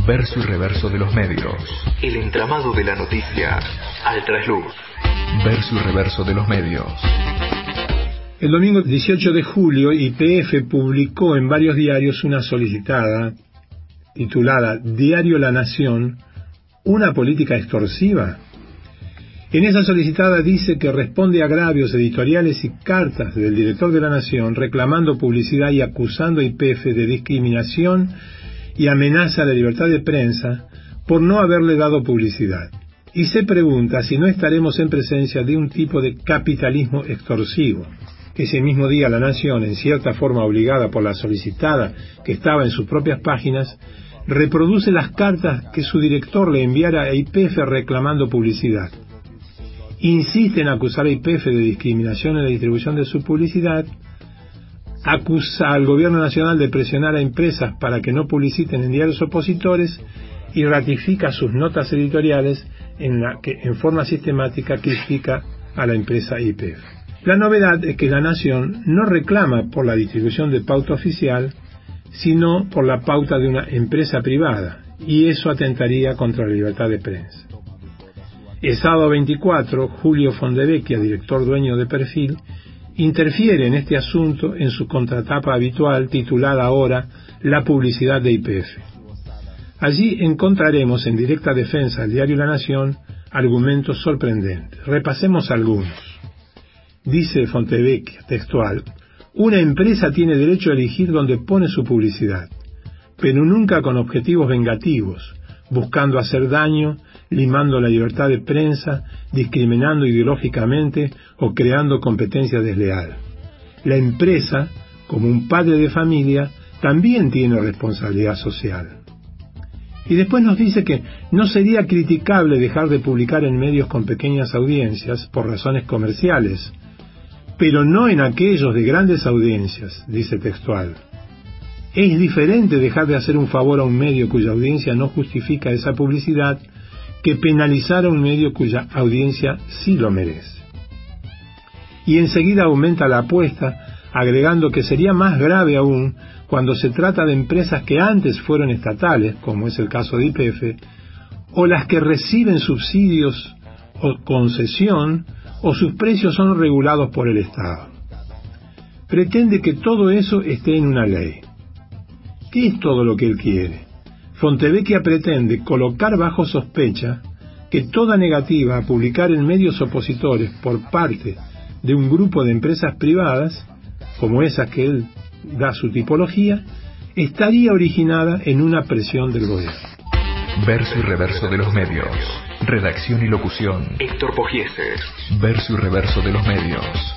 Verso y reverso de los medios. El entramado de la noticia al trasluz. Verso y reverso de los medios. El domingo 18 de julio, YPF publicó en varios diarios una solicitada titulada Diario La Nación, ¿una política extorsiva? En esa solicitada dice que responde a agravios editoriales y cartas del director de La Nación reclamando publicidad y acusando a YPF de discriminación y amenaza a la libertad de prensa por no haberle dado publicidad. Y se pregunta si no estaremos en presencia de un tipo de capitalismo extorsivo. Ese mismo día La Nación, en cierta forma obligada por la solicitada que estaba en sus propias páginas, reproduce las cartas que su director le enviara a YPF reclamando publicidad. Insiste en acusar a YPF de discriminación en la distribución de su publicidad, acusa al gobierno nacional de presionar a empresas para que no publiciten en diarios opositores y ratifica sus notas editoriales en la que en forma sistemática critica a la empresa YPF. La novedad es que La Nación no reclama por la distribución de pauta oficial, sino por la pauta de una empresa privada, y eso atentaría contra la libertad de prensa. El sábado 24, Julio Fondevecchia, director dueño de Perfil, interfiere en este asunto en su contratapa habitual titulada ahora La publicidad de YPF. Allí encontraremos en directa defensa del diario La Nación argumentos sorprendentes. Repasemos algunos. Dice Fondevecchia, textual, una empresa tiene derecho a elegir dónde pone su publicidad, pero nunca con objetivos vengativos, buscando hacer daño, limando la libertad de prensa, discriminando ideológicamente o creando competencia desleal. La empresa, como un padre de familia, también tiene responsabilidad social. Y después nos dice que no sería criticable dejar de publicar en medios con pequeñas audiencias por razones comerciales, pero no en aquellos de grandes audiencias, dice textual. Es diferente dejar de hacer un favor a un medio cuya audiencia no justifica esa publicidad que penalizar a un medio cuya audiencia sí lo merece. Y enseguida aumenta la apuesta, agregando que sería más grave aún cuando se trata de empresas que antes fueron estatales, como es el caso de YPF, o las que reciben subsidios o concesión, o sus precios son regulados por el Estado. Pretende que todo eso esté en una ley. ¿Qué es todo lo que él quiere? Fondevecchia pretende colocar bajo sospecha que toda negativa a publicar en medios opositores por parte de un grupo de empresas privadas, como esas que él da su tipología, estaría originada en una presión del gobierno. Verso y reverso de los medios. Redacción y locución: Héctor Pogieses. Verso y reverso de los medios.